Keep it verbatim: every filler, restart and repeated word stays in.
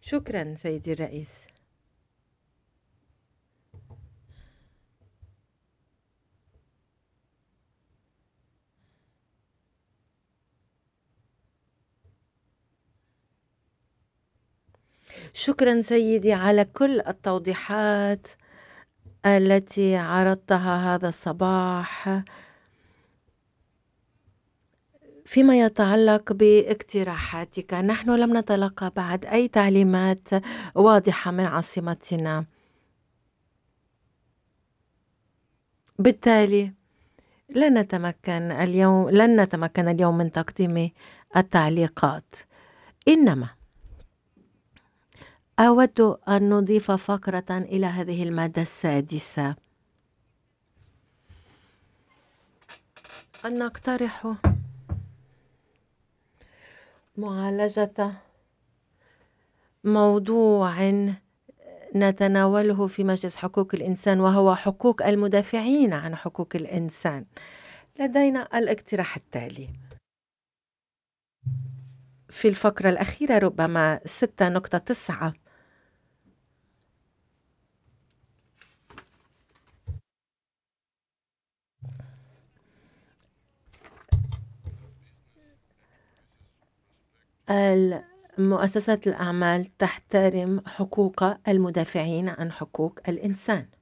شكرا سيدي الرئيس. شكرا سيدي على كل التوضيحات التي عرضتها هذا الصباح فيما يتعلق باقتراحاتك. نحن لم نتلقى بعد أي تعليمات واضحة من عاصمتنا، بالتالي لن نتمكن اليوم لن نتمكن اليوم من تقديم التعليقات. إنما أود أن نضيف فقرة إلى هذه المادة السادسة، أن نقترح معالجة موضوع نتناوله في مجلس حقوق الإنسان، وهو حقوق المدافعين عن حقوق الإنسان. لدينا الاقتراح التالي في الفقرة الأخيرة، ربما ستة نقطة تسعة. مؤسسات الأعمال تحترم حقوق المدافعين عن حقوق الإنسان.